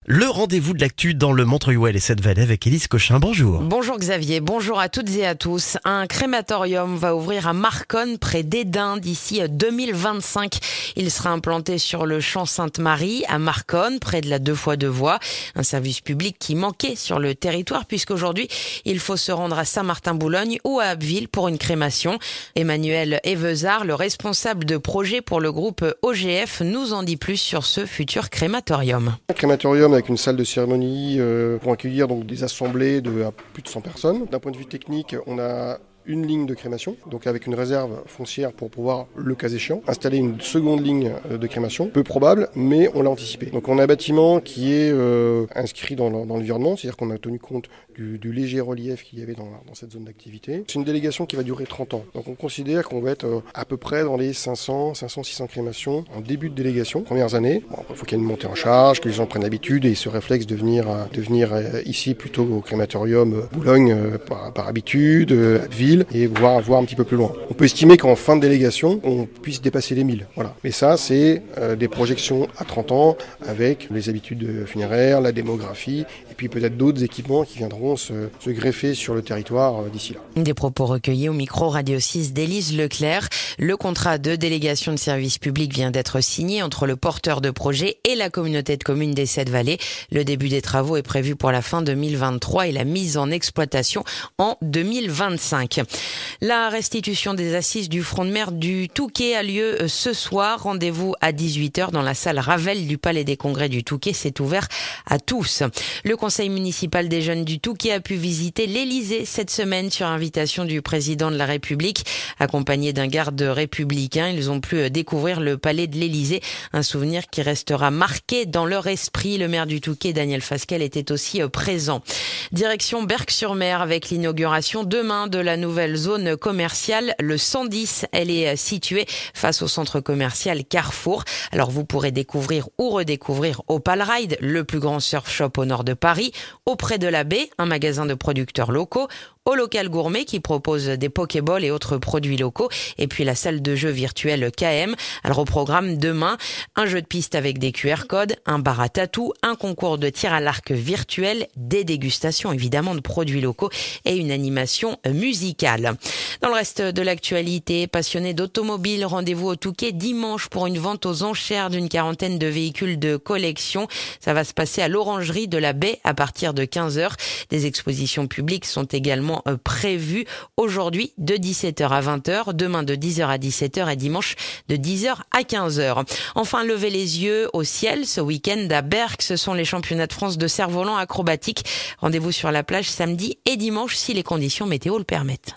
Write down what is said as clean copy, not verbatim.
Le rendez-vous de l'actu dans le Montreuil et Cette-Vallée avec Élise Cochin. Bonjour. Bonjour Xavier, bonjour à toutes et à tous. Un crématorium va ouvrir à Marconne, près d'Esdin, d'ici 2025. Il sera implanté sur le champ Sainte-Marie, à Marconne, près de la 2x2 voies. Un service public qui manquait sur le territoire, puisqu'aujourd'hui, il faut se rendre à Saint-Martin-Boulogne ou à Abbeville pour une crémation. Emmanuel Evezard, le responsable de projet pour le groupe OGF, nous en dit plus sur ce futur crématorium. Un crématorium avec une salle de cérémonie pour accueillir donc des assemblées de à plus de 100 personnes. D'un point de vue technique, on a une ligne de crémation, donc avec une réserve foncière pour pouvoir, le cas échéant, installer une seconde ligne de crémation. Peu probable, mais on l'a anticipé. Donc on a un bâtiment qui est inscrit dans l'environnement, c'est-à-dire qu'on a tenu compte du léger relief qu'il y avait dans cette zone d'activité. C'est une délégation qui va durer 30 ans. Donc on considère qu'on va être à peu près dans les 600 crémations en début de délégation, premières années. Bon, il faut qu'il y ait une montée en charge, que les gens prennent l'habitude et ce réflexe de venir ici plutôt au crématorium Boulogne par habitude, Abbeville, et voir un petit peu plus loin. On peut estimer qu'en fin de délégation, on puisse dépasser les 1000. Voilà. Mais ça, c'est des projections à 30 ans avec les habitudes funéraires, la démographie, et puis peut-être d'autres équipements qui viendront se greffer sur le territoire d'ici là. Des propos recueillis au micro Radio 6 d'Élise Leclerc. Le contrat de délégation de service public vient d'être signé entre le porteur de projet et la communauté de communes des Sept-Vallées. Le début des travaux est prévu pour la fin 2023 et la mise en exploitation en 2025. La restitution des assises du front de mer du Touquet a lieu ce soir. Rendez-vous à 18h dans la salle Ravel du Palais des Congrès du Touquet. C'est ouvert à tous. Le conseil municipal des jeunes du Touquet a pu visiter l'Élysée cette semaine sur invitation du président de la République. Accompagné d'un garde républicain, ils ont pu découvrir le palais de l'Élysée, un souvenir qui restera marqué dans leur esprit. Le maire du Touquet, Daniel Fasquelle, était aussi présent. Direction Berck-sur-Mer avec l'inauguration demain de la nouvelle zone commerciale, le 110. Elle est située face au centre commercial Carrefour. Alors vous pourrez découvrir ou redécouvrir Opal Ride, le plus grand surf shop au nord de Paris, auprès de la baie, un magasin de producteurs locaux, au local gourmet qui propose des pokéballs et autres produits locaux, et puis la salle de jeux virtuelle KM. Alors au programme demain, un jeu de piste avec des QR codes, un bar à tatou, un concours de tir à l'arc virtuel, des dégustations évidemment de produits locaux et une animation musicale. Dans le reste de l'actualité, passionnés d'automobile, rendez-vous au Touquet dimanche pour une vente aux enchères d'une quarantaine de véhicules de collection. Ça va se passer à l'Orangerie de la Baie à partir de 15h. Des expositions publiques sont également prévues aujourd'hui de 17h à 20h, demain de 10h à 17h et dimanche de 10h à 15h. Enfin, levez les yeux au ciel ce week-end à Berck. Ce sont les championnats de France de cerf-volant acrobatique. Rendez-vous sur la plage samedi et dimanche si les conditions météo le permettent.